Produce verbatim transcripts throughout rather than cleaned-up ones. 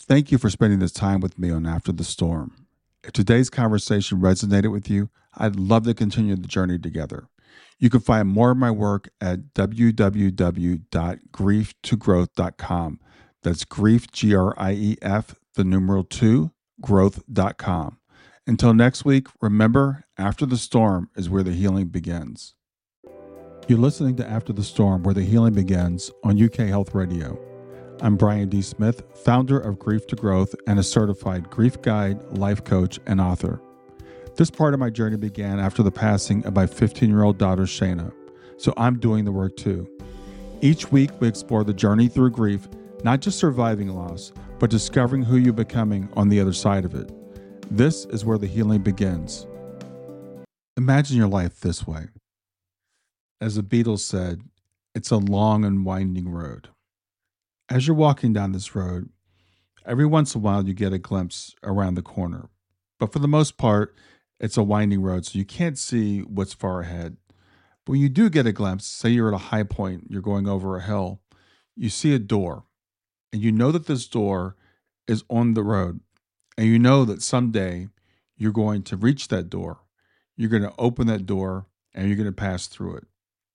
Thank you for spending this time with me on After the Storm. If today's conversation resonated with you, I'd love to continue the journey together. You can find more of my work at w w w dot grief to growth dot com. That's grief, G R I E F, the numeral two, growth dot com. Until next week, remember, after the storm is where the healing begins. You're listening to After the Storm, where the healing begins on U K Health Radio. I'm Brian D. Smith, founder of Grief to Growth and a certified grief guide, life coach, and author. This part of my journey began after the passing of my fifteen-year-old daughter, Shayna, so I'm doing the work too. Each week, we explore the journey through grief, not just surviving loss, but discovering who you're becoming on the other side of it. This is where the healing begins. Imagine your life this way. As the Beatles said, it's a long and winding road. As you're walking down this road, every once in a while you get a glimpse around the corner. But for the most part, it's a winding road, so you can't see what's far ahead. But when you do get a glimpse, say you're at a high point, you're going over a hill, you see a door. And you know that this door is on the road. And you know that someday you're going to reach that door. You're going to open that door and you're going to pass through it.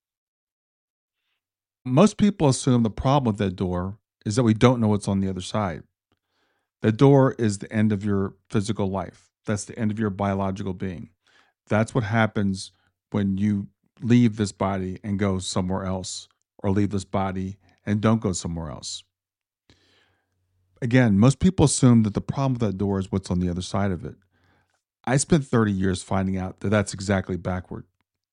Most people assume the problem with that door is that we don't know what's on the other side. The door is the end of your physical life. That's the end of your biological being. That's what happens when you leave this body and go somewhere else, or leave this body and don't go somewhere else. Again, most people assume that the problem with that door is what's on the other side of it. I spent thirty years finding out that that's exactly backward.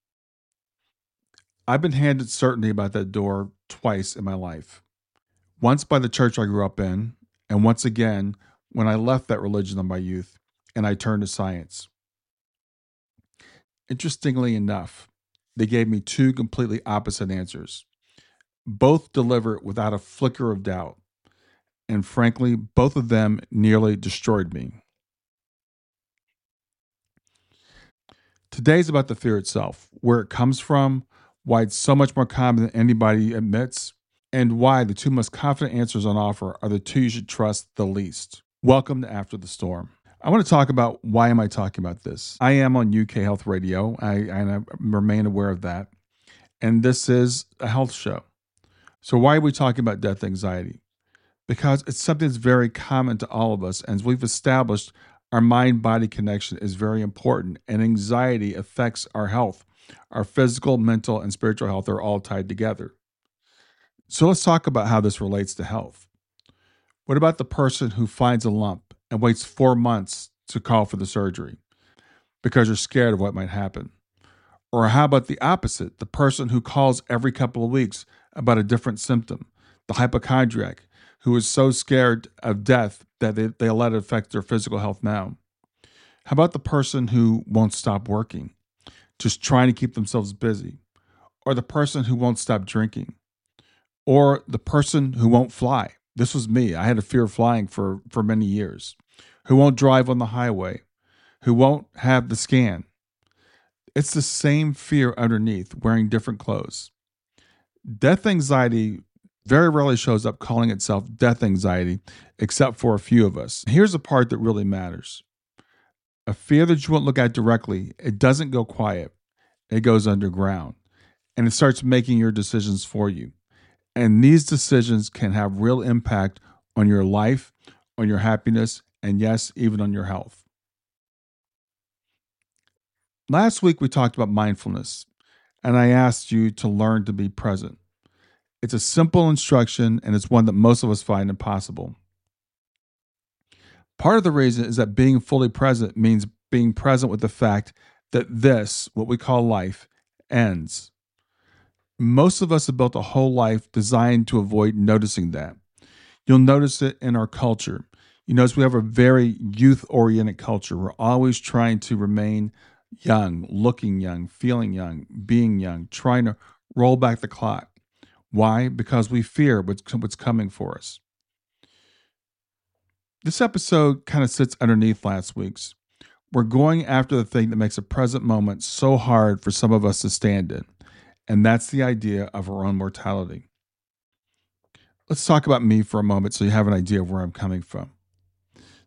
I've been handed certainty about that door twice in my life. Once by the church I grew up in, and once again when I left that religion in my youth and I turned to science. Interestingly enough, they gave me two completely opposite answers. Both deliver without a flicker of doubt. And frankly, both of them nearly destroyed me. Today's about the fear itself, where it comes from, why it's so much more common than anybody admits, and why the two most confident answers on offer are the two you should trust the least. Welcome to After the Storm. I want to talk about why am I talking about this. I am on U K Health Radio, I, and I remain aware of that. And this is a health show. So why are we talking about death anxiety? Because it's something that's very common to all of us. And as we've established, our mind-body connection is very important. And anxiety affects our health. Our physical, mental, and spiritual health are all tied together. So let's talk about how this relates to health. What about the person who finds a lump and waits four months to call for the surgery because you're scared of what might happen? Or how about the opposite, the person who calls every couple of weeks about a different symptom, the hypochondriac who is so scared of death that they, they let it affect their physical health now? How about the person who won't stop working, just trying to keep themselves busy? Or the person who won't stop drinking? Or the person who won't fly? This was me. I had a fear of flying for, for many years. Who won't drive on the highway? Who won't have the scan? It's the same fear underneath, wearing different clothes. Death anxiety very rarely shows up calling itself death anxiety, except for a few of us. Here's the part that really matters. A fear that you won't look at directly, it doesn't go quiet. It goes underground, and it starts making your decisions for you. And these decisions can have real impact on your life, on your happiness, and yes, even on your health. Last week, we talked about mindfulness, and I asked you to learn to be present. It's a simple instruction, and it's one that most of us find impossible. Part of the reason is that being fully present means being present with the fact that this, what we call life, ends. Most of us have built a whole life designed to avoid noticing that. You'll notice it in our culture. You notice we have a very youth-oriented culture. We're always trying to remain young, looking young, feeling young, being young, trying to roll back the clock. Why? Because we fear what's, what's coming for us. This episode kind of sits underneath last week's. We're going after the thing that makes a present moment so hard for some of us to stand in. And that's the idea of our own mortality. Let's talk about me for a moment so you have an idea of where I'm coming from.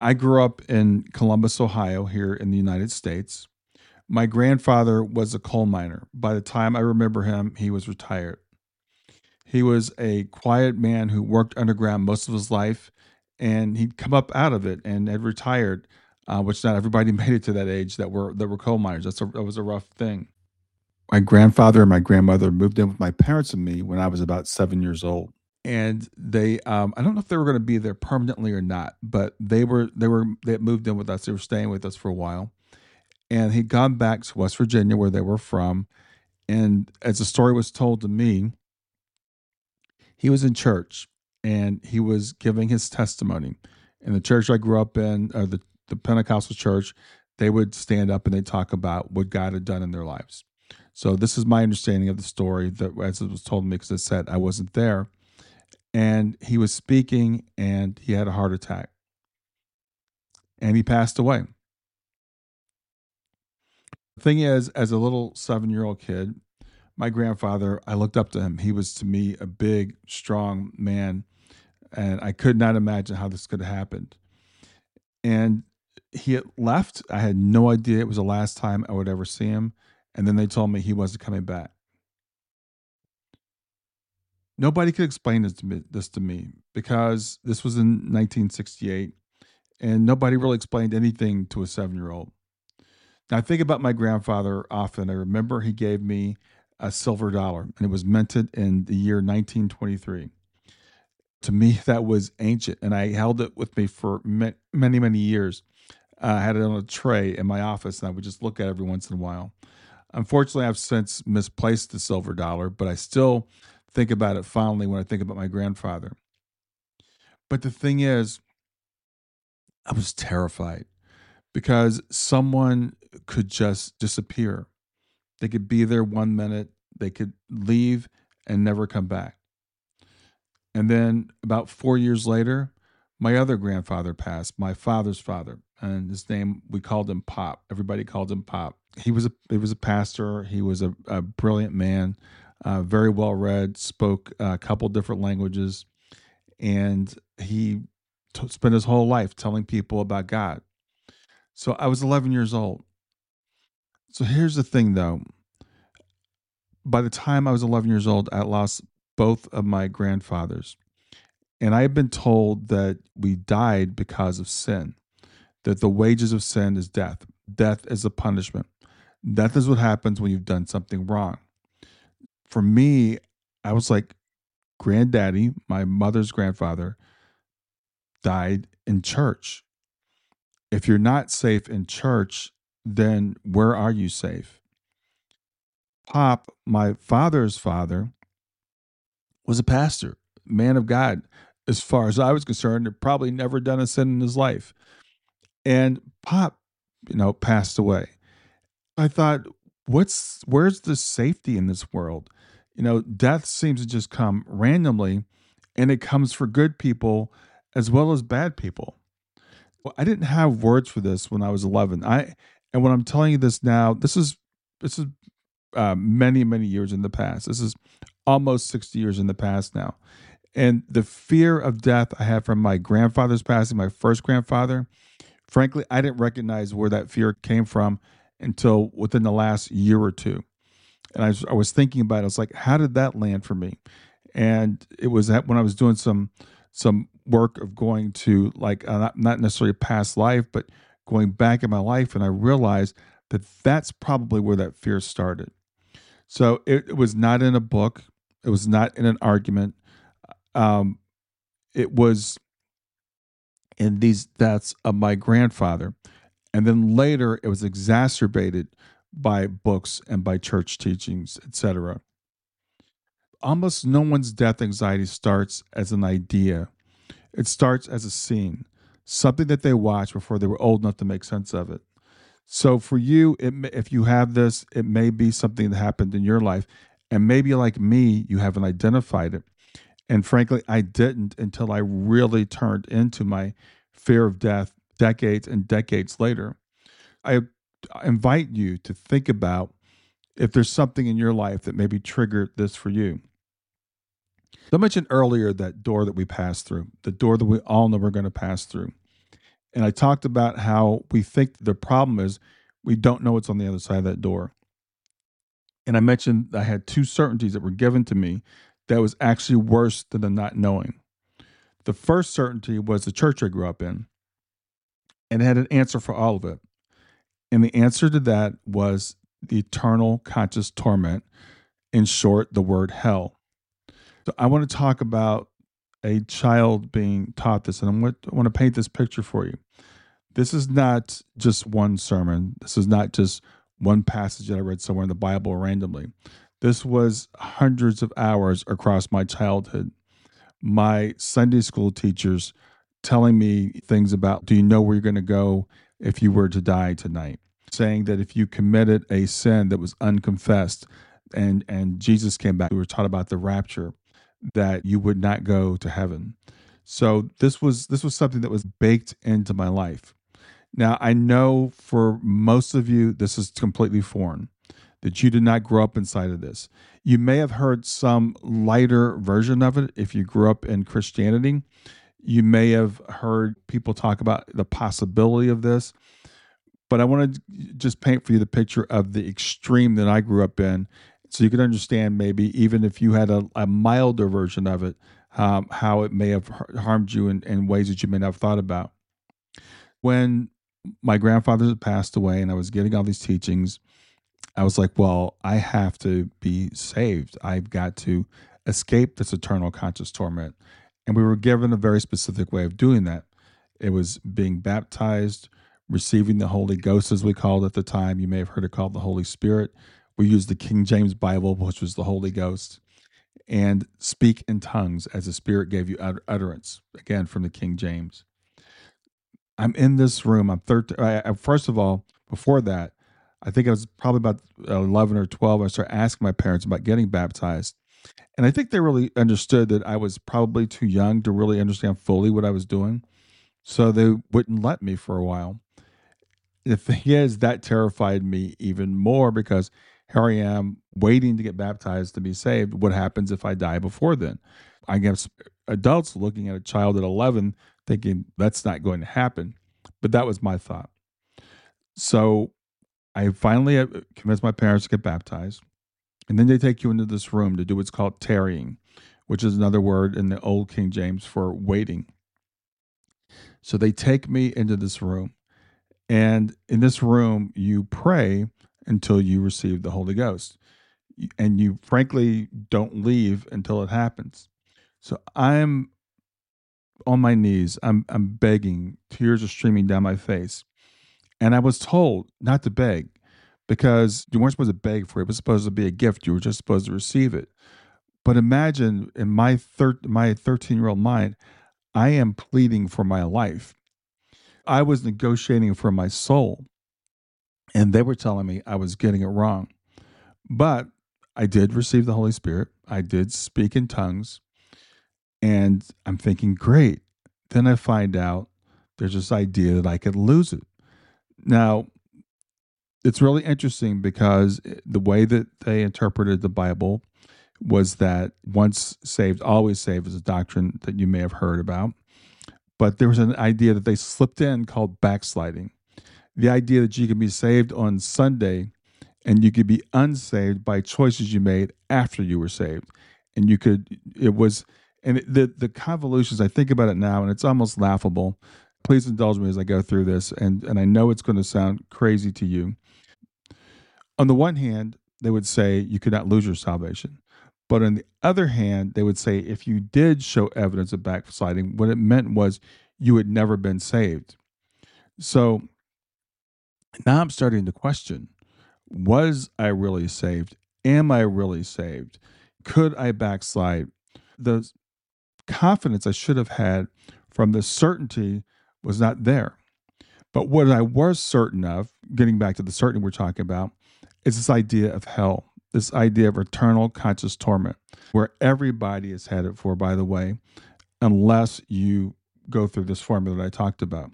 I grew up in Columbus, Ohio, here in the United States. My grandfather was a coal miner. By the time I remember him, he was retired. He was a quiet man who worked underground most of his life, and he'd come up out of it and had retired, uh, which not everybody made it to that age that were that were coal miners. That's a, that was a rough thing. My grandfather and my grandmother moved in with my parents and me when I was about seven years old. And they, um, I don't know if they were going to be there permanently or not, but they were, they were, they had moved in with us. They were staying with us for a while, and he'd gone back to West Virginia where they were from. And as the story was told to me, he was in church and he was giving his testimony. In the church I grew up in, or the, the Pentecostal church, they would stand up and they talk about what God had done in their lives. So this is my understanding of the story that as it was told to me, because it said I wasn't there. And he was speaking and he had a heart attack and he passed away. The thing is, as a little seven year old kid, my grandfather, I looked up to him. He was to me a big, strong man, and I could not imagine how this could have happened. And he had left. I had no idea it was the last time I would ever see him. And then they told me he wasn't coming back. Nobody could explain this to me, this to me because this was in nineteen sixty-eight, and nobody really explained anything to a seven year old. Now, I think about my grandfather often. I remember he gave me a silver dollar, and it was minted in the year nineteen twenty-three. To me, that was ancient, and I held it with me for ma- many, many years. Uh, I had it on a tray in my office, and I would just look at it every once in a while. Unfortunately, I've since misplaced the silver dollar, but I still think about it fondly when I think about my grandfather. But the thing is, I was terrified because someone could just disappear. They could be there one minute, they could leave and never come back. And then about four years later, my other grandfather passed, my father's father, and his name, we called him Pop. Everybody called him Pop. He was a he was a pastor. He was a, a brilliant man, uh, very well read, spoke a couple different languages, and he t- spent his whole life telling people about God. So I was eleven years old. So here's the thing, though. By the time I was eleven years old, I lost both of my grandfathers. And I had been told that we died because of sin, that the wages of sin is death. Death is a punishment. Death is what happens when you've done something wrong. For me, I was like, granddaddy, my mother's grandfather, died in church. If you're not safe in church, then where are you safe? Pop, my father's father, was a pastor, man of God. As far as I was concerned, had probably never done a sin in his life. And Pop, you know, passed away. I thought, what's where's the safety in this world? You know, death seems to just come randomly, and it comes for good people as well as bad people. Well, I didn't have words for this when I was eleven. I and when I'm telling you this now, this is this is uh, many many years in the past. This is almost sixty years in the past now. And the fear of death I had from my grandfather's passing, my first grandfather, frankly, I didn't recognize where that fear came from until within the last year or two. And I was, I was thinking about it. I was like, how did that land for me? And it was that when I was doing some some work of going to like uh, not, not necessarily a past life, but going back in my life, and I realized that that's probably where that fear started. So it, it was not in a book. It was not in an argument. Um, it was in these deaths of my grandfather. And then later it was exacerbated by books and by church teachings, et cetera. Almost no one's death anxiety starts as an idea. It starts as a scene, something that they watched before they were old enough to make sense of it. So for you, it may, if you have this, it may be something that happened in your life. And maybe like me, you haven't identified it. And frankly, I didn't until I really turned into my fear of death decades and decades later. I invite you to think about if there's something in your life that maybe triggered this for you. I mentioned earlier that door that we pass through, the door that we all know we're going to pass through. And I talked about how we think the problem is we don't know what's on the other side of that door. And I mentioned I had two certainties that were given to me that was actually worse than the not knowing. The first certainty was the church I grew up in, and it had an answer for all of it. And the answer to that was the eternal conscious torment. In short, the word hell. So I want to talk about a child being taught this, and I'm going to, I want to paint this picture for you. This is not just one sermon. This is not just one passage that I read somewhere in the Bible randomly. This was hundreds of hours across my childhood. My Sunday school teachers telling me things about, do you know where you're going to go if you were to die tonight? Saying that if you committed a sin that was unconfessed and, and Jesus came back, we were taught about the rapture, that you would not go to heaven. So this was this was something that was baked into my life. Now, I know for most of you, this is completely foreign, that you did not grow up inside of this. You may have heard some lighter version of it if you grew up in Christianity. You may have heard people talk about the possibility of this. But I want to just paint for you the picture of the extreme that I grew up in so you can understand maybe even if you had a, a milder version of it, um, how it may have harmed you in, in ways that you may not have thought about. When my grandfather had passed away and I was getting all these teachings, I was like, well, I have to be saved. I've got to escape this eternal conscious torment. And we were given a very specific way of doing that. It was being baptized, receiving the Holy Ghost, as we called it at the time. You may have heard it called the Holy Spirit. We used the King James Bible, which was the Holy Ghost, and speak in tongues as the Spirit gave you ut- utterance, again, from the King James. I'm in this room. I'm thirteen. I, I, first of all, before that, I think I was probably about eleven or twelve. I started asking my parents about getting baptized. And I think they really understood that I was probably too young to really understand fully what I was doing. So they wouldn't let me for a while. The thing is, that terrified me even more because here I am waiting to get baptized to be saved. What happens if I die before then? I guess adults looking at a child at eleven thinking that's not going to happen. But that was my thought. So I finally uh, convinced my parents to get baptized. And then they take you into this room to do what's called tarrying, which is another word in the old King James for waiting. So they take me into this room. And in this room, you pray until you receive the Holy Ghost. And you frankly don't leave until it happens. So I'm on my knees. I'm, I'm begging. Tears are streaming down my face. And I was told not to beg because you weren't supposed to beg for it. It was supposed to be a gift. You were just supposed to receive it. But imagine in my thir- my thirteen-year-old mind, I am pleading for my life. I was negotiating for my soul. And they were telling me I was getting it wrong. But I did receive the Holy Spirit. I did speak in tongues. And I'm thinking, great. Then I find out there's this idea that I could lose it. Now, it's really interesting because the way that they interpreted the Bible was that once saved, always saved is a doctrine that you may have heard about. But there was an idea that they slipped in called backsliding. The idea that you can be saved on Sunday and you could be unsaved by choices you made after you were saved. And you could, it was, and it, the, the convolutions, I think about it now and it's almost laughable. Please indulge me as I go through this. And, and I know it's going to sound crazy to you. On the one hand, they would say you could not lose your salvation. But on the other hand, they would say if you did show evidence of backsliding, what it meant was you had never been saved. So now I'm starting to question, was I really saved? Am I really saved? Could I backslide? The confidence I should have had from the certainty was not there. But what I was certain of, getting back to the certainty we're talking about, is this idea of hell, this idea of eternal conscious torment, where everybody is headed for, by the way, unless you go through this formula that I talked about.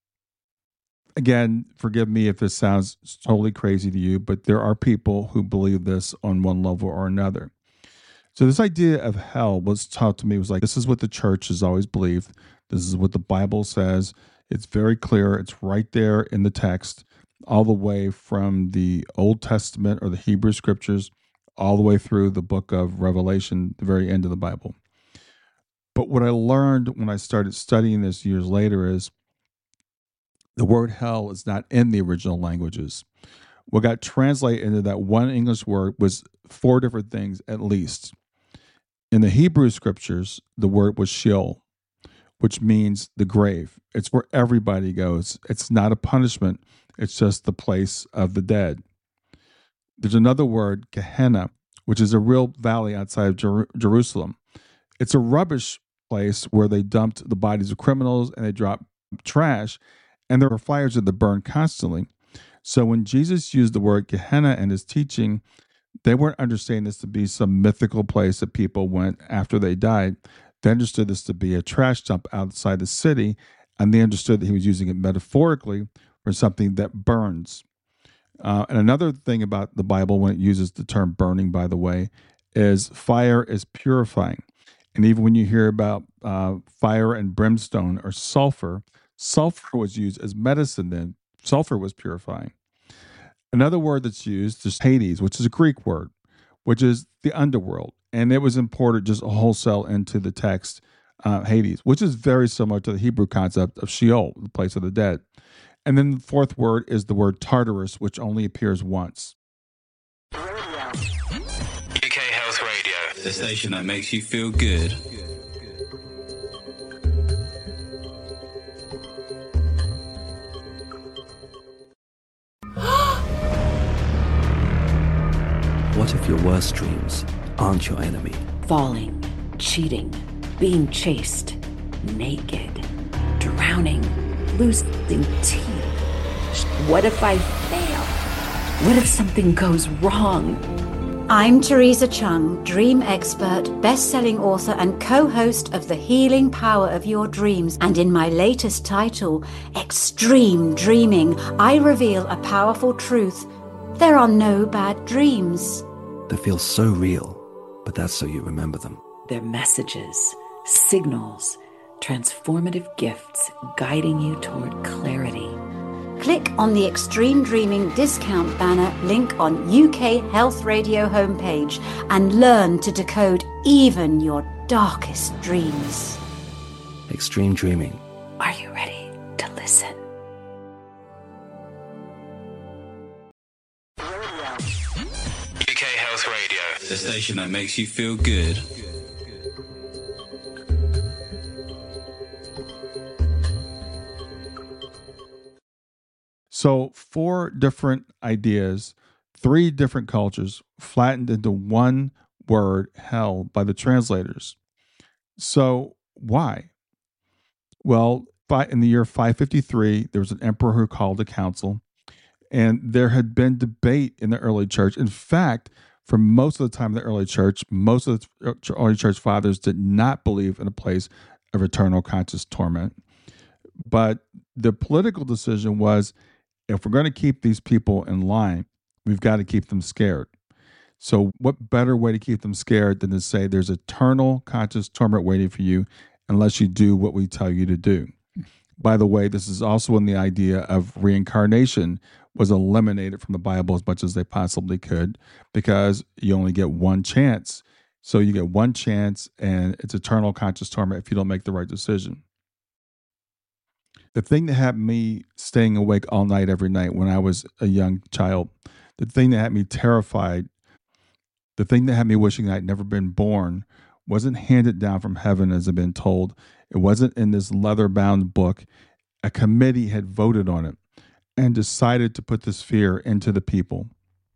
Again, forgive me if this sounds totally crazy to you, but there are people who believe this on one level or another. So this idea of hell was taught to me was like, this is what the church has always believed. This is what the Bible says. It's very clear. It's right there in the text, all the way from the Old Testament or the Hebrew scriptures, all the way through the book of Revelation, the very end of the Bible. But what I learned when I started studying this years later is the word hell is not in the original languages. What got translated into that one English word was four different things at least. In the Hebrew scriptures, the word was Sheol, which means the grave. It's where everybody goes. It's not a punishment. It's just the place of the dead. There's another word, Gehenna, which is a real valley outside of Jer- Jerusalem. It's a rubbish place where they dumped the bodies of criminals and they dropped trash, and there were fires that burned constantly. So when Jesus used the word Gehenna in his teaching, they weren't understanding this to be some mythical place that people went after they died. They understood this to be a trash dump outside the city, and they understood that he was using it metaphorically for something that burns. Uh, and another thing about the Bible, when it uses the term burning, by the way, is fire is purifying. And even when you hear about uh, fire and brimstone or sulfur, sulfur was used as medicine then. Sulfur was purifying. Another word that's used is Hades, which is a Greek word, which is the underworld. And it was imported just wholesale into the text, uh, Hades, which is very similar to the Hebrew concept of Sheol, the place of the dead. And then the fourth word is the word Tartarus, which only appears once. U K Health Radio, the station that makes you feel good. What if your worst dreams aren't your enemy? Falling, cheating, being chased, naked, drowning, losing teeth. What if I fail? What if something goes wrong? I'm Teresa Chung, dream expert, best-selling author and co-host of The Healing Power of Your Dreams. And in my latest title, Extreme Dreaming, I reveal a powerful truth. There are no bad dreams. They feel so real, but that's so you remember them. They're messages, signals, transformative gifts guiding you toward clarity. Click on the Extreme Dreaming discount banner link on U K Health Radio homepage and learn to decode even your darkest dreams. Extreme Dreaming. Are you ready to listen? U K Health Radio, the station that makes you feel good. So, four different ideas, three different cultures flattened into one word, hell, by the translators. So, why? Well, in the year five fifty-three, there was an emperor who called a council, and there had been debate in the early church. In fact, for most of the time in the early church, most of the early church fathers did not believe in a place of eternal conscious torment. But the political decision was, if we're going to keep these people in line, we've got to keep them scared. So what better way to keep them scared than to say there's eternal conscious torment waiting for you unless you do what we tell you to do? By the way, this is also when the idea of reincarnation was eliminated from the Bible as much as they possibly could, because you only get one chance. So you get one chance, and it's eternal conscious torment if you don't make the right decision. The thing that had me staying awake all night every night when I was a young child, the thing that had me terrified, the thing that had me wishing I'd never been born, wasn't handed down from heaven as I've been told. It wasn't in this leather-bound book. A committee had voted on it and decided to put this fear into the people.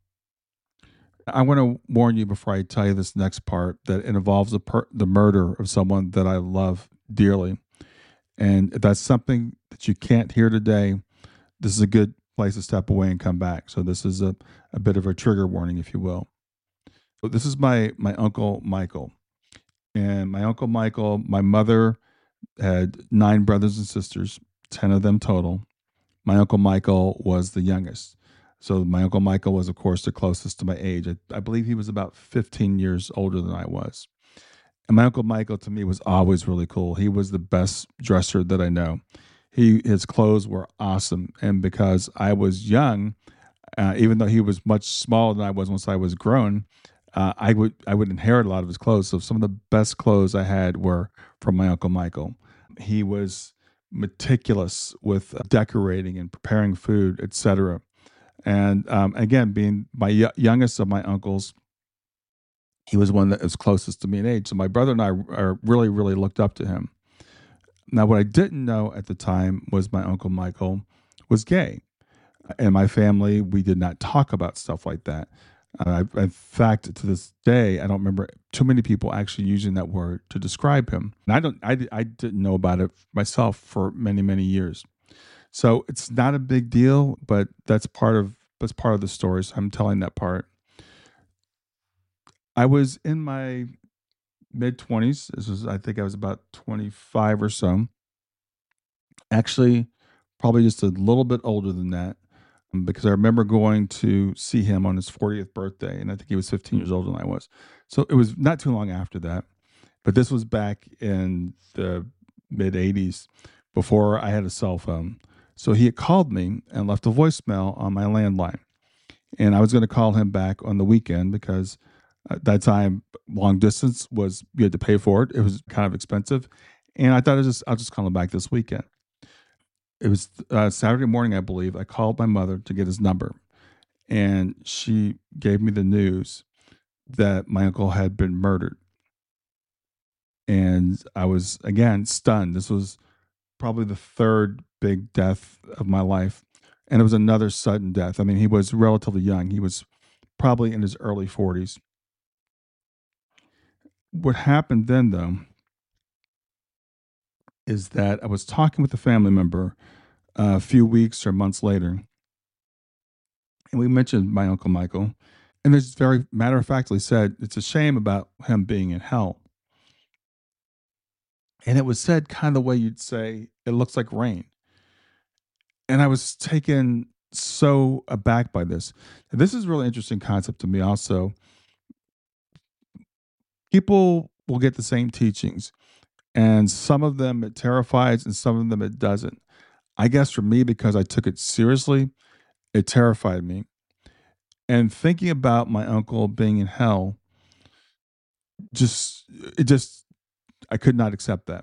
I want to warn you before I tell you this next part that it involves the, per- the murder of someone that I love dearly. And if that's something that you can't hear today, this is a good place to step away and come back. So this is a, a bit of a trigger warning, if you will. So this is my my Uncle Michael. And my Uncle Michael, my mother had nine brothers and sisters, ten of them total. My Uncle Michael was the youngest. So my Uncle Michael was, of course, the closest to my age. I, I believe he was about fifteen years older than I was. And my Uncle Michael, to me, was always really cool. He was the best dresser that I know. He his clothes were awesome, and because I was young, uh, even though he was much smaller than I was once I was grown, uh, I would I would inherit a lot of his clothes. So some of the best clothes I had were from my Uncle Michael. He was meticulous with decorating and preparing food, et cetera. And um, again, being my y- youngest of my uncles, he was one that was closest to me in age. So my brother and I are really, really looked up to him. Now, what I didn't know at the time was my Uncle Michael was gay. In my family, we did not talk about stuff like that. Uh, I, in fact, to this day, I don't remember too many people actually using that word to describe him. And I don't, I, I didn't know about it myself for many, many years. So it's not a big deal, but that's part of that's part of the story. So I'm telling that part. I was in my mid twenties. This was, I think, I was about twenty-five or so. Actually, probably just a little bit older than that, um, because I remember going to see him on his fortieth birthday, and I think he was fifteen years older than I was. So it was not too long after that. But this was back in the mid eighties, before I had a cell phone. So he had called me and left a voicemail on my landline. And I was going to call him back on the weekend because at that time, long distance was, you had to pay for it. It was kind of expensive. And I thought, I was just, I'll just call him back this weekend. It was uh, Saturday morning, I believe. I called my mother to get his number. And she gave me the news that my uncle had been murdered. And I was, again, stunned. This was probably the third big death of my life. And it was another sudden death. I mean, he was relatively young. He was probably in his early forties. What happened then, though, is that I was talking with a family member uh, a few weeks or months later. And we mentioned my Uncle Michael. And they just very matter of factly said, it's a shame about him being in hell. And it was said kind of the way you'd say, it looks like rain. And I was taken so aback by this. And this is a really interesting concept to me also. People will get the same teachings, and some of them it terrifies and some of them it doesn't. I guess for me, because I took it seriously, it terrified me. And thinking about my uncle being in hell, just, it just, I could not accept that.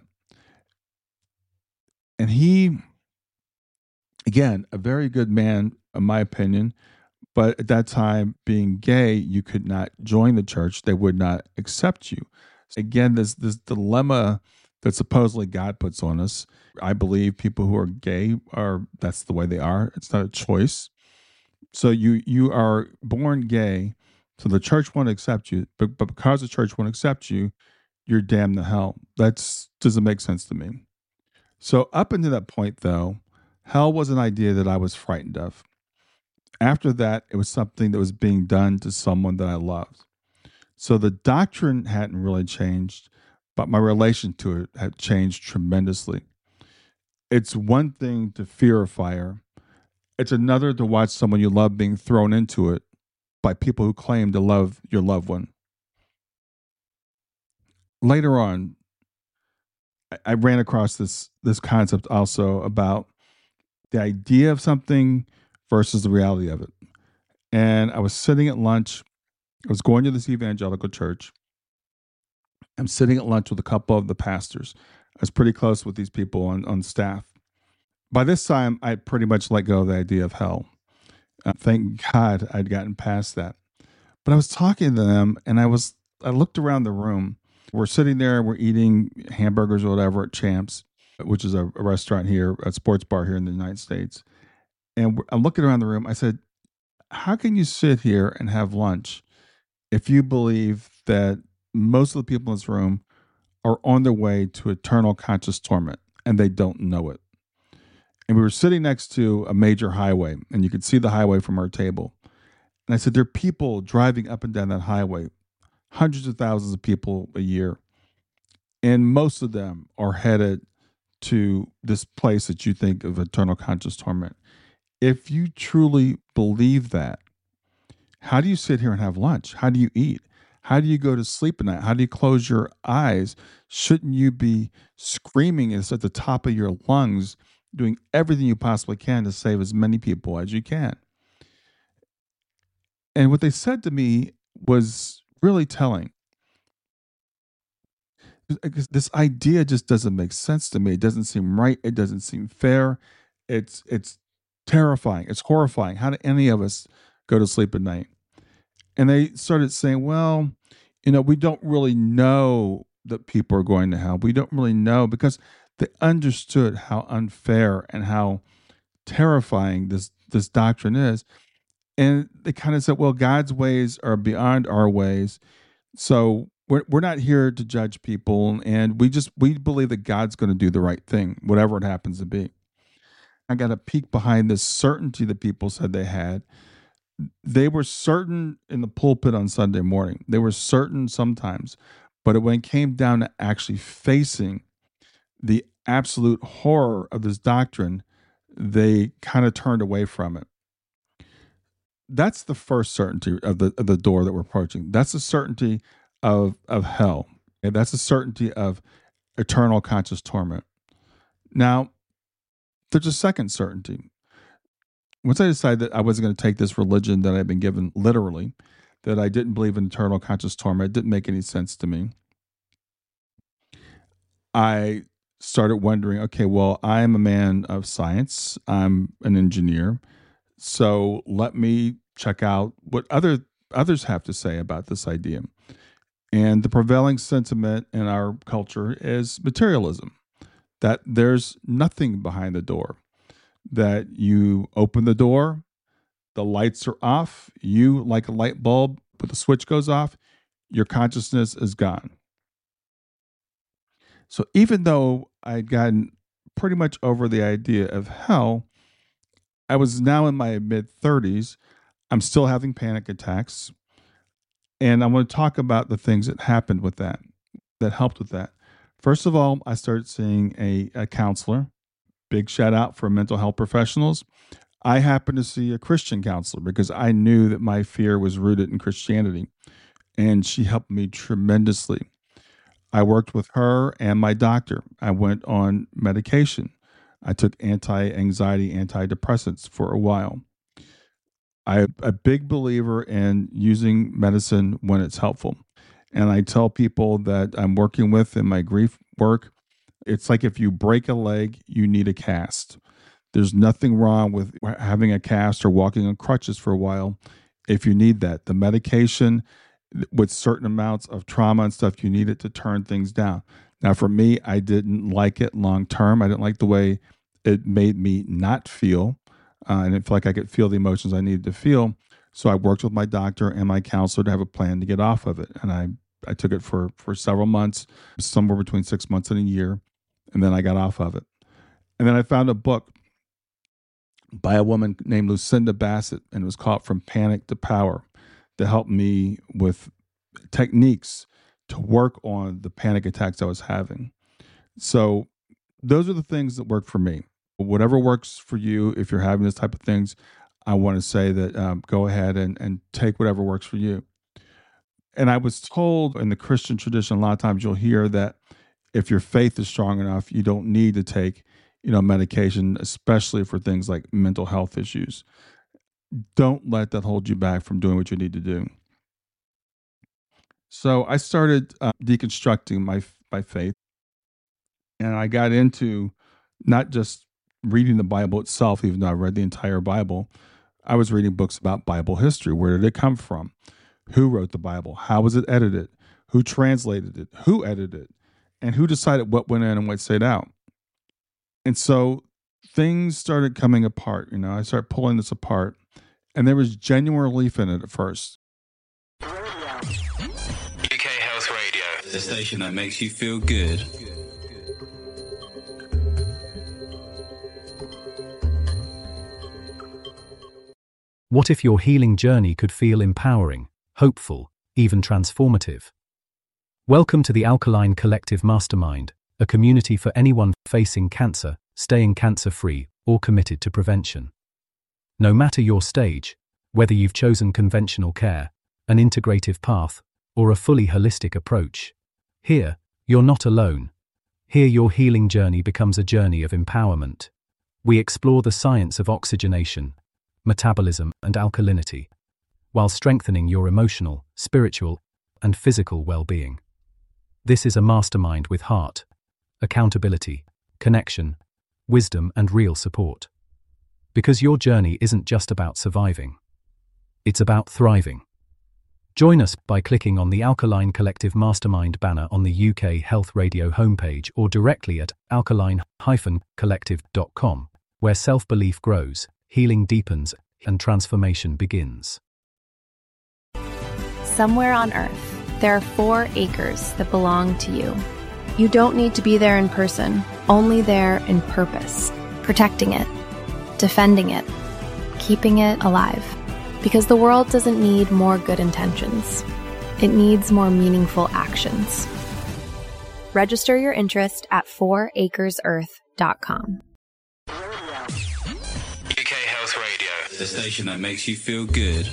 And he, again, a very good man, in my opinion, but at that time, being gay, you could not join the church. They would not accept you. Again, this this dilemma that supposedly God puts on us. I believe people who are gay are, that's the way they are. It's not a choice. So you you are born gay, so the church won't accept you, but, but because the church won't accept you, you're damned to hell. That's doesn't make sense to me. So up until that point, though, hell was an idea that I was frightened of. After that, it was something that was being done to someone that I loved. So the doctrine hadn't really changed, but my relation to it had changed tremendously. It's one thing to fear a fire. It's another to watch someone you love being thrown into it by people who claim to love your loved one. Later on, I- I ran across this this concept also about the idea of something versus the reality of it. And I was sitting at lunch. I was going to this evangelical church. I'm sitting at lunch with a couple of the pastors. I was pretty close with these people on, on staff. By this time, I pretty much let go of the idea of hell. Uh, thank God I'd gotten past that. But I was talking to them, and I was I looked around the room. We're sitting there, we're eating hamburgers or whatever at Champs, which is a, a restaurant here, a sports bar here in the United States. And I'm looking around the room. I said, how can you sit here and have lunch if you believe that most of the people in this room are on their way to eternal conscious torment and they don't know it? And we were sitting next to a major highway, and you could see the highway from our table. And I said, there are people driving up and down that highway, hundreds of thousands of people a year. And most of them are headed to this place that you think of eternal conscious torment. If you truly believe that, how do you sit here and have lunch? How do you eat? How do you go to sleep at night? How do you close your eyes? Shouldn't you be screaming at the top of your lungs doing everything you possibly can to save as many people as you can. And what they said to me was really telling. Because this idea just doesn't make sense to me. It doesn't seem right. It doesn't seem fair. It's it's terrifying. It's horrifying. How do any of us go to sleep at night? And they started saying, well, you know, we don't really know that people are going to hell. We don't really know, because they understood how unfair and how terrifying this, this doctrine is. And they kind of said, well, God's ways are beyond our ways. So we're, we're not here to judge people. And we just, we believe that God's going to do the right thing, whatever it happens to be. I got a peek behind this certainty that people said they had. They were certain in the pulpit on Sunday morning. They were certain sometimes. But when it came down to actually facing the absolute horror of this doctrine, they kind of turned away from it. That's the first certainty of the of the door that we're approaching. That's the certainty of of hell. Okay? That's the certainty of eternal conscious torment. Now, there's a second certainty. Once I decided that I wasn't going to take this religion that I'd been given literally, that I didn't believe in eternal conscious torment, it didn't make any sense to me. I started wondering, okay, well, I'm a man of science. I'm an engineer. So let me check out what other others have to say about this idea. And the prevailing sentiment in our culture is materialism, that there's nothing behind the door, that you open the door, the lights are off, you, like a light bulb, but the switch goes off, your consciousness is gone. So even though I'd gotten pretty much over the idea of hell, I was now in my mid-thirties. I'm still having panic attacks. And I want to talk about the things that happened with that, that helped with that. First of all, I started seeing a, a counselor. Big shout out for mental health professionals. I happened to see a Christian counselor because I knew that my fear was rooted in Christianity. And she helped me tremendously. I worked with her and my doctor. I went on medication. I took anti-anxiety, antidepressants for a while. I'm a big believer in using medicine when it's helpful. And I tell people that I'm working with in my grief work, it's like if you break a leg, you need a cast. There's nothing wrong with having a cast or walking on crutches for a while if you need that. The medication, with certain amounts of trauma and stuff, you need it to turn things down. Now, for me, I didn't like it long term. I didn't like the way it made me not feel. Uh, and I didn't feel like I could feel the emotions I needed to feel. So I worked with my doctor and my counselor to have a plan to get off of it. And I, I took it for, for several months, somewhere between six months and a year. And then I got off of it. And then I found a book by a woman named Lucinda Bassett, and it was called From Panic to Power, to help me with techniques to work on the panic attacks I was having. So those are the things that work for me. Whatever works for you, if you're having this type of things, I want to say that um, go ahead and, and take whatever works for you. And I was told in the Christian tradition, a lot of times you'll hear that if your faith is strong enough, you don't need to take, you know, medication, especially for things like mental health issues. Don't let that hold you back from doing what you need to do. So I started uh, deconstructing my my faith, and I got into not just reading the Bible itself, even though I read the entire Bible. I was reading books about Bible history. Where did it come from? Who wrote the Bible? How was it edited? Who translated it? Who edited it? And who decided what went in and what stayed out? And so things started coming apart. You know, I started pulling this apart, and there was genuine relief in it at first. U K Health Radio, the station that makes you feel good. What if your healing journey could feel empowering, hopeful, even transformative? Welcome to the Alkaline Collective Mastermind, a community for anyone facing cancer, staying cancer-free, or committed to prevention. No matter your stage, whether you've chosen conventional care, an integrative path, or a fully holistic approach, here, you're not alone. Here your healing journey becomes a journey of empowerment, We explore the science of oxygenation, metabolism, and alkalinity, while strengthening your emotional, spiritual, and physical well-being. This is a mastermind with heart, accountability, connection, wisdom, and real support. Because your journey isn't just about surviving. It's about thriving. Join us by clicking on the Alkaline Collective Mastermind banner on the U K Health Radio homepage or directly at alkaline dash collective dot com, where self-belief grows, healing deepens, and transformation begins. Somewhere on Earth, there are four acres that belong to you. You don't need to be there in person, only there in purpose, protecting it, defending it, keeping it alive. Because the world doesn't need more good intentions. It needs more meaningful actions. Register your interest at four acres earth dot com. U K Health Radio, the station that makes you feel good.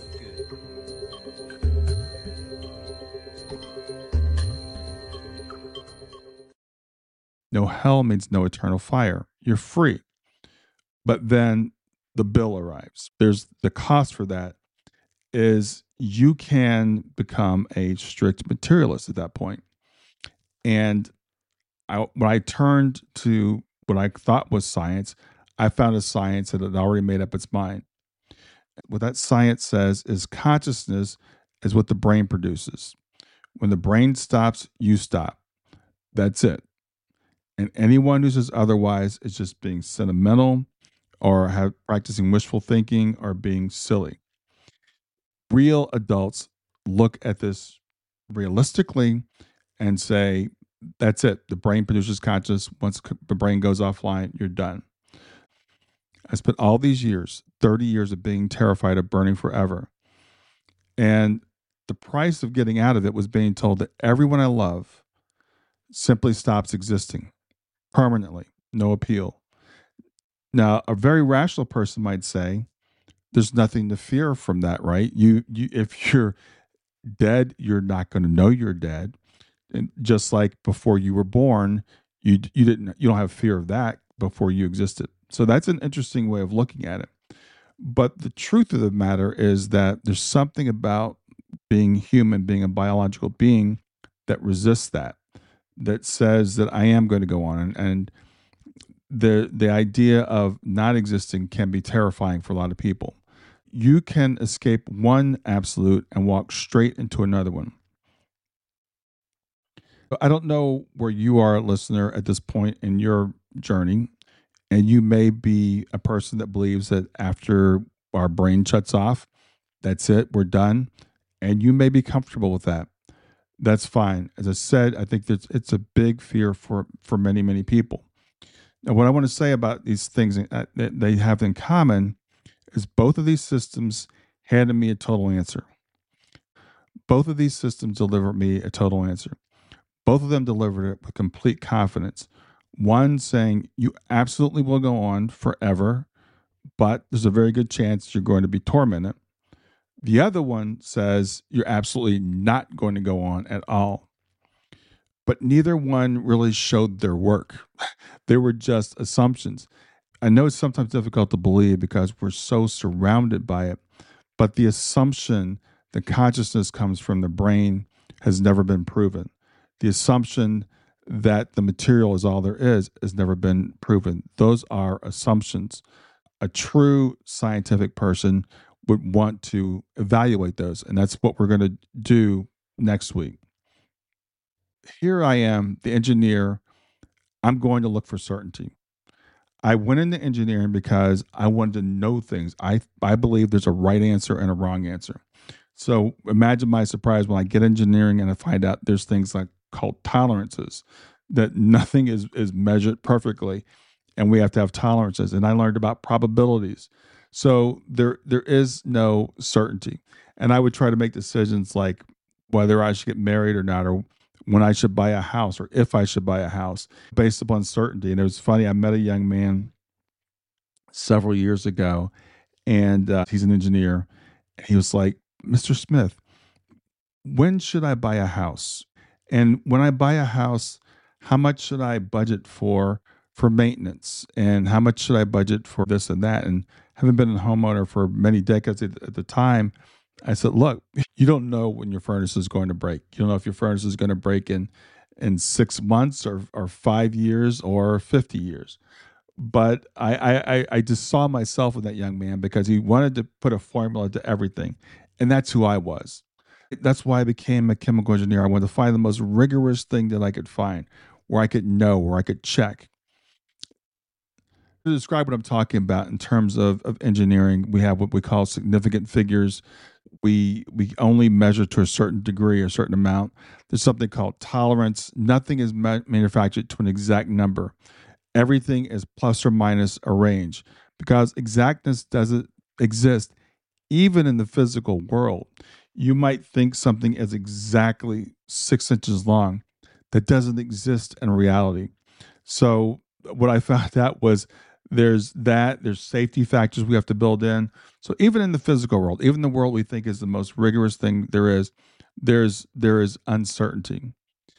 No hell means no eternal fire. You're free. But then the bill arrives. There's the cost for that is you can become a strict materialist at that point. And I, when I turned to what I thought was science, I found a science that had already made up its mind. What that science says is consciousness is what the brain produces. When the brain stops, you stop. That's it. And anyone who says otherwise is just being sentimental or have practicing wishful thinking or being silly. Real adults look at this realistically and say, that's it. The brain produces consciousness. Once the brain goes offline, you're done. I spent all these years, thirty years of being terrified of burning forever. And the price of getting out of it was being told that everyone I love simply stops existing permanently, no appeal. Now, a very rational person might say, there's nothing to fear from that, right? You, you, if you're dead, you're not going to know you're dead. And just like before you were born, you you didn't you don't have fear of that before you existed. So that's an interesting way of looking at it. But the truth of the matter is that there's something about being human, being a biological being, that resists that, that says that I am going to go on. And, and the the idea of not existing can be terrifying for a lot of people. You can escape one absolute and walk straight into another one. I don't know where you are, listener, at this point in your journey, and you may be a person that believes that after our brain shuts off, that's it, we're done, and you may be comfortable with that. That's fine. As I said, I think that it's a big fear for, for many, many people. Now, what I want to say about these things that they have in common is both of these systems handed me a total answer. Both of these systems delivered me a total answer. Both of them delivered it with complete confidence. One saying you absolutely will go on forever, but there's a very good chance you're going to be tormented. The other one says you're absolutely not going to go on at all. But neither one really showed their work. They were just assumptions. I know it's sometimes difficult to believe because we're so surrounded by it, but the assumption that consciousness comes from the brain has never been proven. The assumption that the material is all there is has never been proven. Those are assumptions. A true scientific person would want to evaluate those, and that's what we're going to do next week. Here I am, the engineer. I'm going to look for certainty. I went into engineering because I wanted to know things. I, I believe there's a right answer and a wrong answer. So imagine my surprise when I get engineering and I find out there's things like called tolerances, that nothing is, is measured perfectly, and we have to have tolerances. And I learned about probabilities. So there there is no certainty. And I would try to make decisions like whether I should get married or not, or when I should buy a house, or if I should buy a house, based upon certainty. And it was funny, I met a young man several years ago, and uh, he's an engineer. And he was like, Mister Smith, when should I buy a house? And when I buy a house, how much should I budget for for maintenance and how much should I budget for this and that. And having been a homeowner for many decades at, at the time, I said, look, you don't know when your furnace is going to break. You don't know if your furnace is going to break in in six months or, or five years or fifty years. But I, I, I just saw myself in that young man because he wanted to put a formula to everything. And that's who I was. That's why I became a chemical engineer. I wanted to find the most rigorous thing that I could find, where I could know, where I could check. To describe what I'm talking about in terms of, of engineering, we have what we call significant figures. We we only measure to a certain degree or a certain amount. There's something called tolerance. Nothing is ma- manufactured to an exact number. Everything is plus or minus a range because exactness doesn't exist even in the physical world. You might think something is exactly six inches long. That doesn't exist in reality. So what I found out was there's that, there's safety factors we have to build in. So even in the physical world, even the world we think is the most rigorous thing there is, there's there is uncertainty.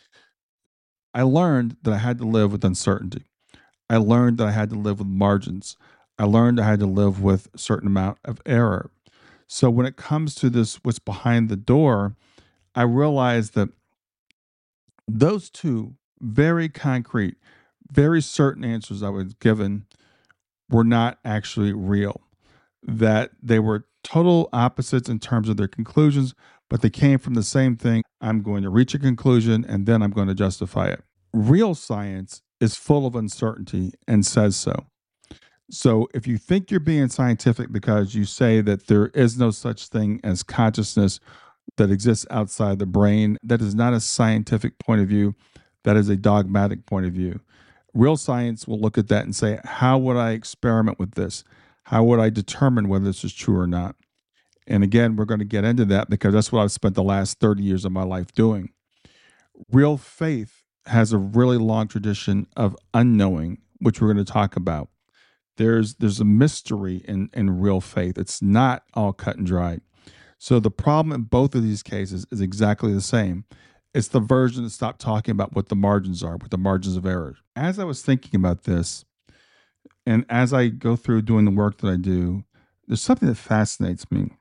I learned that I had to live with uncertainty. I learned that I had to live with margins. I learned I had to live with a certain amount of error. So when it comes to this, what's behind the door, I realized that those two very concrete, very certain answers I was given were not actually real, that they were total opposites in terms of their conclusions, but they came from the same thing. I'm going to reach a conclusion and then I'm going to justify it. Real science is full of uncertainty and says so. So if you think you're being scientific because you say that there is no such thing as consciousness that exists outside the brain, that is not a scientific point of view. That is a dogmatic point of view. Real science will look at that and say, how would I experiment with this? How would I determine whether this is true or not? And again, we're going to get into that because that's what I've spent the last thirty years of my life doing. Real faith has a really long tradition of unknowing, which we're going to talk about. There's there's a mystery in, in real faith. It's not all cut and dried. So the problem in both of these cases is exactly the same. It's the version that stopped talking about what the margins are, what the margins of error. As I was thinking about this, and as I go through doing the work that I do, there's something that fascinates me.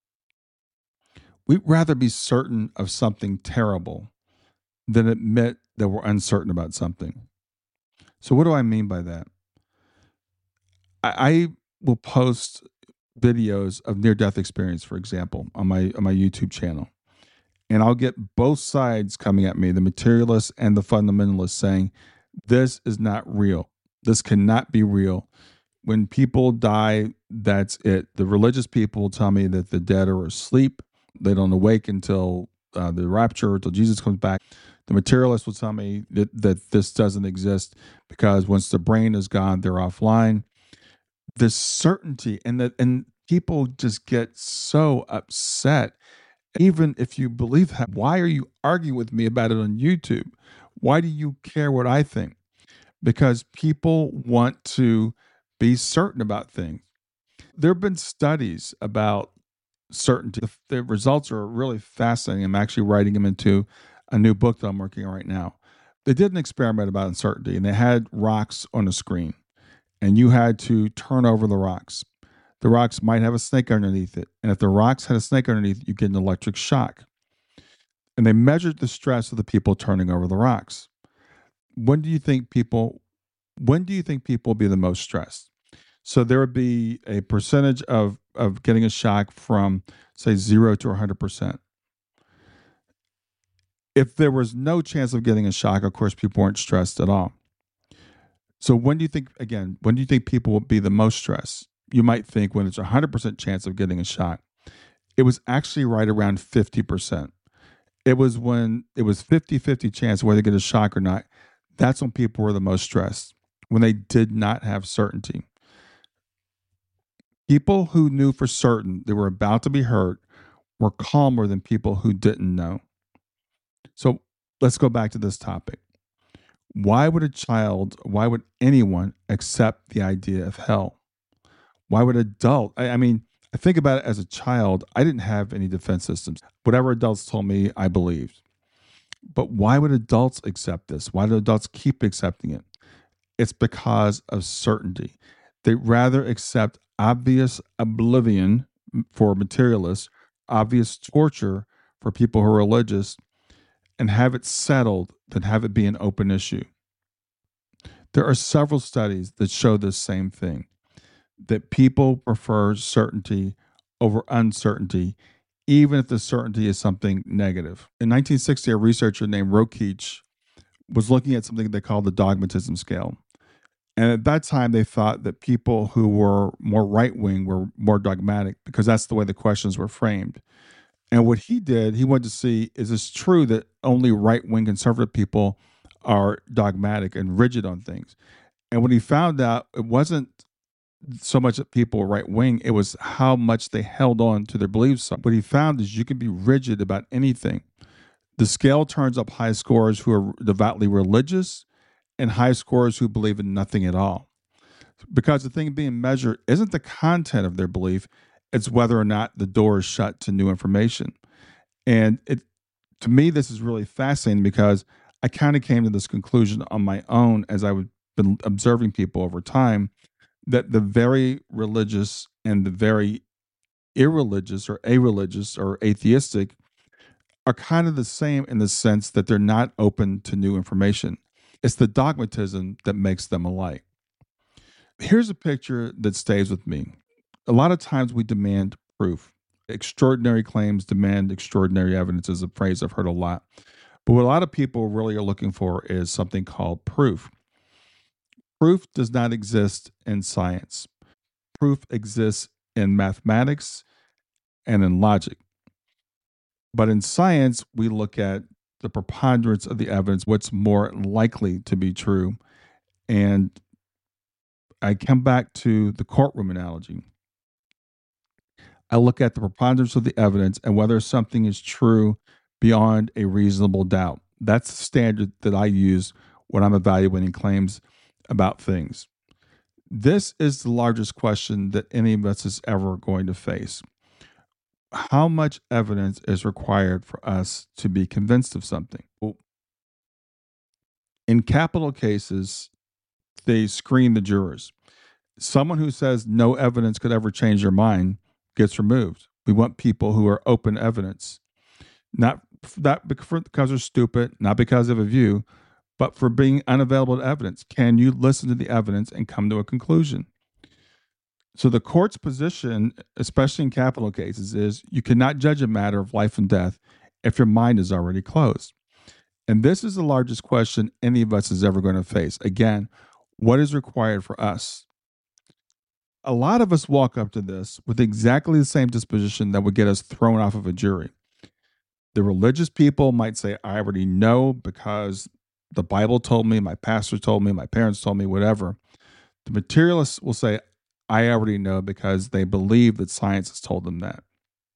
We'd rather be certain of something terrible than admit that we're uncertain about something. So what do I mean by that? I, I will post videos of near-death experience, for example, on my on my YouTube channel. And I'll get both sides coming at me, the materialists and the fundamentalists, saying, this is not real. This cannot be real. When people die, that's it. The religious people will tell me that the dead are asleep. They don't awake until uh, the rapture, until Jesus comes back. The materialists will tell me that, that this doesn't exist because once the brain is gone, they're offline. This certainty, and that, and people just get so upset. Even if you believe that, why are you arguing with me about it on YouTube? Why do you care what I think? Because people want to be certain about things. There have been studies about certainty. The, the results are really fascinating. I'm actually writing them into a new book that I'm working on right now. They did an experiment about uncertainty, and they had rocks on a screen, and you had to turn over the rocks. The rocks might have a snake underneath it. And if the rocks had a snake underneath it, you get an electric shock. And they measured the stress of the people turning over the rocks. When do you think people, when do you think people will be the most stressed? So there would be a percentage of, of getting a shock from, say, zero to one hundred percent. If there was no chance of getting a shock, of course, people weren't stressed at all. So when do you think, again, when do you think people will be the most stressed? You might think when it's a one hundred percent chance of getting a shock. It was actually right around fifty percent. It was when it was fifty-fifty chance whether they get a shock or not. That's when people were the most stressed, when they did not have certainty. People who knew for certain they were about to be hurt were calmer than people who didn't know. So let's go back to this topic. Why would a child, why would anyone accept the idea of hell? Why would adult? I, I mean, I think about it as a child. I didn't have any defense systems. Whatever adults told me, I believed. But why would adults accept this? Why do adults keep accepting it? It's because of certainty. They rather accept obvious oblivion for materialists, obvious torture for people who are religious, and have it settled than have it be an open issue. There are several studies that show this same thing, that people prefer certainty over uncertainty, even if the certainty is something negative. In nineteen sixty, a researcher named Rokeach was looking at something they called the dogmatism scale. And at that time, they thought that people who were more right-wing were more dogmatic because that's the way the questions were framed. And what he did, he wanted to see, is this true that only right-wing conservative people are dogmatic and rigid on things? And when he found out, it wasn't so much that people were right-wing, it was how much they held on to their beliefs. What he found is you can be rigid about anything. The scale turns up high scorers who are devoutly religious and high scorers who believe in nothing at all. Because the thing being measured isn't the content of their belief, it's whether or not the door is shut to new information. And it, to me, this is really fascinating because I kind of came to this conclusion on my own as I would been observing people over time, that the very religious and the very irreligious or a-religious or atheistic are kind of the same in the sense that they're not open to new information. It's the dogmatism that makes them alike. Here's a picture that stays with me. A lot of times we demand proof. Extraordinary claims demand extraordinary evidence is a phrase I've heard a lot. But what a lot of people really are looking for is something called proof. Proof does not exist in science. Proof exists in mathematics and in logic. But in science, we look at the preponderance of the evidence, what's more likely to be true. And I come back to the courtroom analogy. I look at the preponderance of the evidence and whether something is true beyond a reasonable doubt. That's the standard that I use when I'm evaluating claims about things. This is the largest question that any of us is ever going to face. How much evidence is required for us to be convinced of something? Well, in capital cases, they screen the jurors. Someone who says no evidence could ever change their mind gets removed. We want people who are open evidence, not not because they're stupid, not because of a view, but for being unavailable to evidence. Can you listen to the evidence and come to a conclusion? So the court's position, especially in capital cases, is you cannot judge a matter of life and death if your mind is already closed. And this is the largest question any of us is ever going to face. Again, what is required for us? A lot of us walk up to this with exactly the same disposition that would get us thrown off of a jury. The religious people might say, I already know because the Bible told me, my pastor told me, my parents told me, whatever. The materialists will say, I already know because they believe that science has told them that.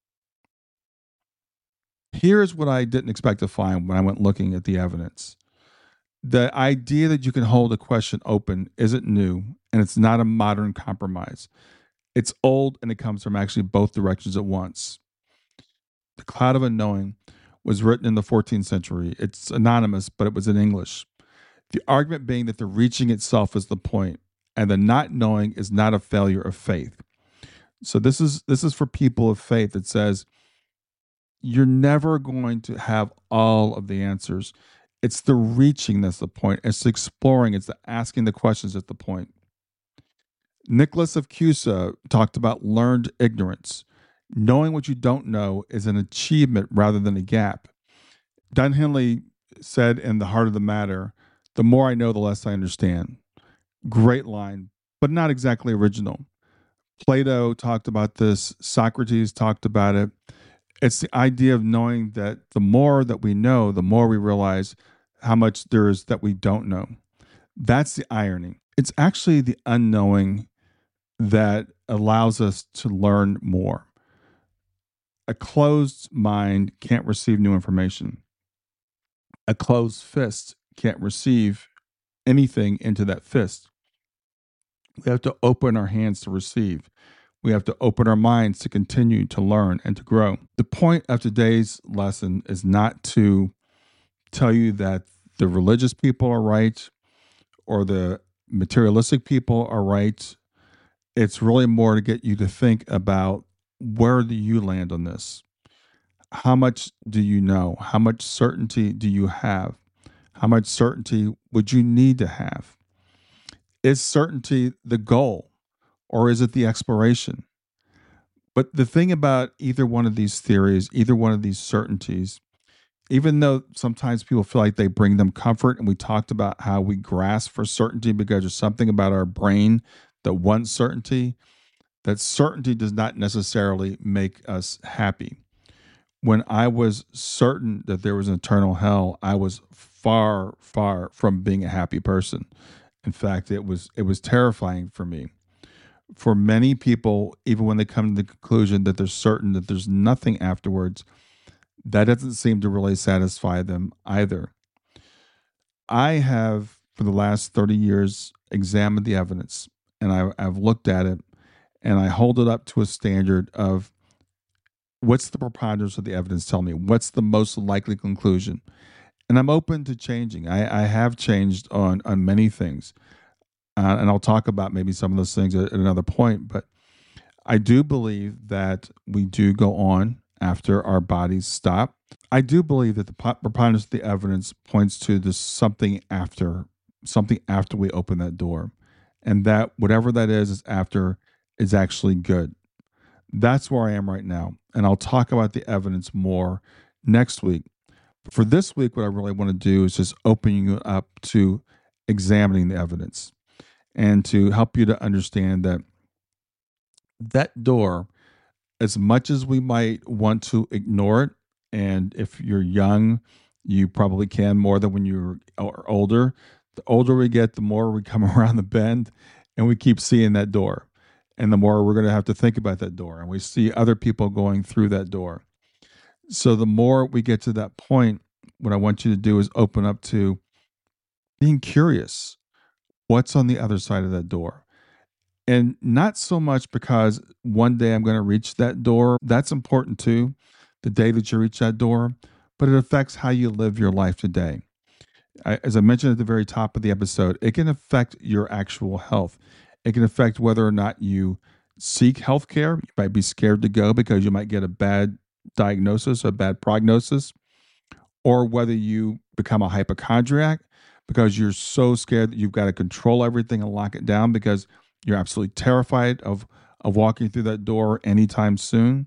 Here's what I didn't expect to find when I went looking at the evidence. The idea that you can hold a question open isn't new, and it's not a modern compromise. It's old, and it comes from actually both directions at once. The Cloud of Unknowing was written in the fourteenth century. It's anonymous, but it was in English. The argument being that the reaching itself is the point, and the not knowing is not a failure of faith. So this is this is for people of faith that says you're never going to have all of the answers. It's the reaching that's the point. It's the exploring. It's the asking the questions at the point. Nicholas of Cusa talked about learned ignorance. Knowing what you don't know is an achievement rather than a gap. Don Henley said in The Heart of the Matter, the more I know, the less I understand. Great line, but not exactly original. Plato talked about this. Socrates talked about it. It's the idea of knowing that the more that we know, the more we realize how much there is that we don't know. That's the irony. It's actually the unknowing that allows us to learn more. A closed mind can't receive new information. A closed fist can't receive anything into that fist. We have to open our hands to receive. We have to open our minds to continue to learn and to grow. The point of today's lesson is not to tell you that the religious people are right or the materialistic people are right. It's really more to get you to think about, where do you land on this? How much do you know? How much certainty do you have? How much certainty would you need to have? Is certainty the goal, or is it the exploration? But the thing about either one of these theories, either one of these certainties, even though sometimes people feel like they bring them comfort, and we talked about how we grasp for certainty because there's something about our brain that wants certainty, that certainty does not necessarily make us happy. When I was certain that there was an eternal hell, I was far, far from being a happy person. In fact, it was it was terrifying for me. For many people, even when they come to the conclusion that they're certain that there's nothing afterwards, that doesn't seem to really satisfy them either. I have, for the last thirty years, examined the evidence, and I, I've looked at it, and I hold it up to a standard of, what's the preponderance of the evidence tell me? What's the most likely conclusion? And I'm open to changing. I, I have changed on on many things. Uh, and I'll talk about maybe some of those things at, at another point. But I do believe that we do go on after our bodies stop. I do believe that the preponderance of the evidence points to this something after, something after we open that door. And that whatever that is, is after, is actually good. That's where I am right now. And I'll talk about the evidence more next week. But for this week, what I really want to do is just open you up to examining the evidence, and to help you to understand that that door, as much as we might want to ignore it, and if you're young, you probably can more than when you're older. The older we get, the more we come around the bend and we keep seeing that door. And the more we're going to have to think about that door. And we see other people going through that door. So the more we get to that point, what I want you to do is open up to being curious. What's on the other side of that door? And not so much because one day I'm going to reach that door. That's important too, the day that you reach that door. But it affects how you live your life today. I, as I mentioned at the very top of the episode, it can affect your actual health. It can affect whether or not you seek healthcare. You might be scared to go because you might get a bad diagnosis, a bad prognosis, or whether you become a hypochondriac because you're so scared that you've got to control everything and lock it down because you're absolutely terrified of, of walking through that door anytime soon.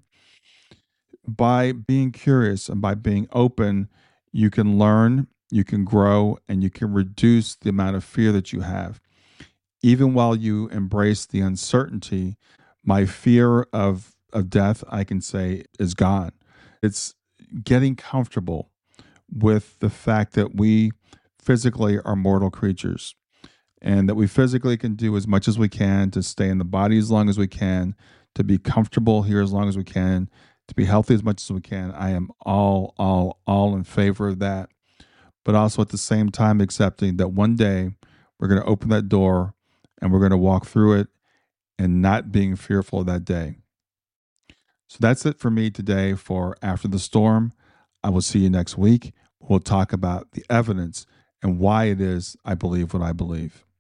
By being curious and by being open, you can learn, you can grow, and you can reduce the amount of fear that you have. Even while you embrace the uncertainty, my fear of, of death, I can say, is gone. It's getting comfortable with the fact that we physically are mortal creatures, and that we physically can do as much as we can to stay in the body as long as we can, to be comfortable here as long as we can, to be healthy as much as we can. I am all, all, all in favor of that. But also at the same time accepting that one day we're going to open that door and we're going to walk through it, and not being fearful of that day. So that's it for me today for After the Storm. I will see you next week. We'll talk about the evidence and why it is I believe what I believe.